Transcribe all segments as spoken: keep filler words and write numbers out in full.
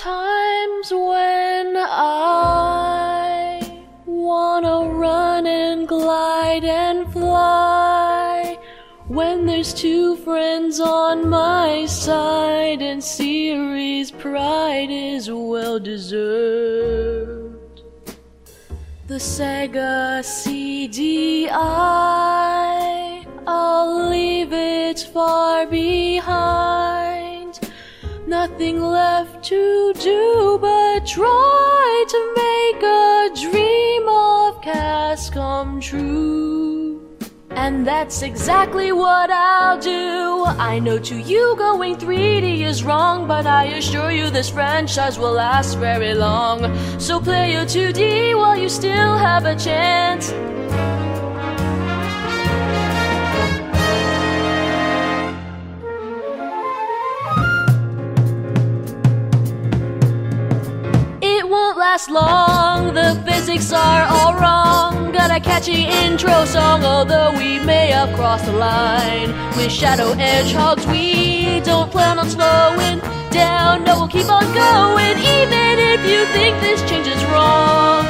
times when I wanna run and glide and fly, when there's two friends on my side and series pride is well deserved. The Sega C D I, I'll leave it far behind. Nothing left to do but try to make a dream of Cass come true. And that's exactly what I'll do. I know to you going three D is wrong, but I assure you this franchise will last very long. So play your two D while you still have a chance. Last long, the physics are all wrong. Got a catchy intro song, although we may have crossed the line. With Shadow Hedgehogs, we don't plan on slowing down. No, we'll keep on going, even if you think this change is wrong.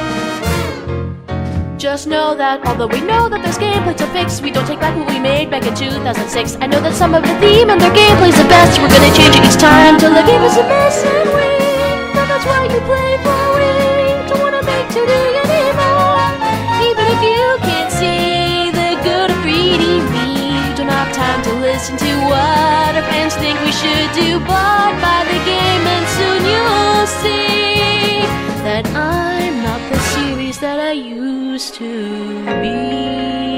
Just know that although we know that there's gameplay to fix, we don't take back what we made back in two thousand six. I know that some of the theme and their gameplay's the best. We're gonna change it each time till the game is a mess and we. That's why you play for Wii. Don't wanna make two D anymore. Even if you can't see the good of three D me, don't have time to listen to what our friends think we should do. But buy the game and soon you'll see that I'm not the series that I used to be.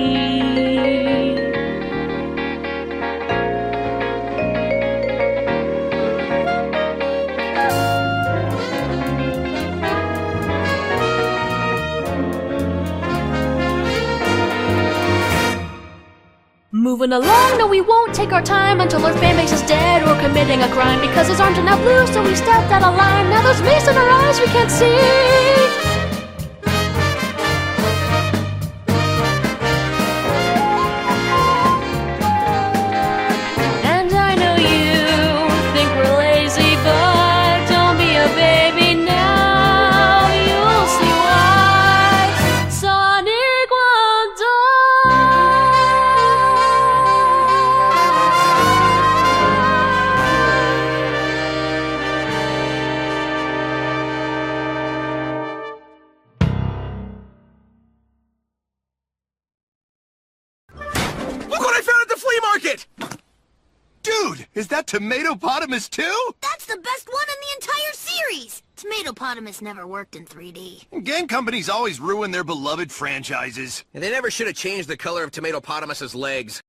Moving along, no we won't take our time until our fanbase is dead or committing a crime. Because his arms are now blue, so we stepped out of line. Now there's mist in our eyes we can't see. And I know you think we're lazy, but don't be a baby now. You'll see why Sonic won't die. Look what I found at the flea market! Dude, is that Tomatopotamus too? That's the best one in the entire series! Tomatopotamus never worked in three D. Game companies always ruin their beloved franchises. And they never should have changed the color of Tomatopotamus's legs.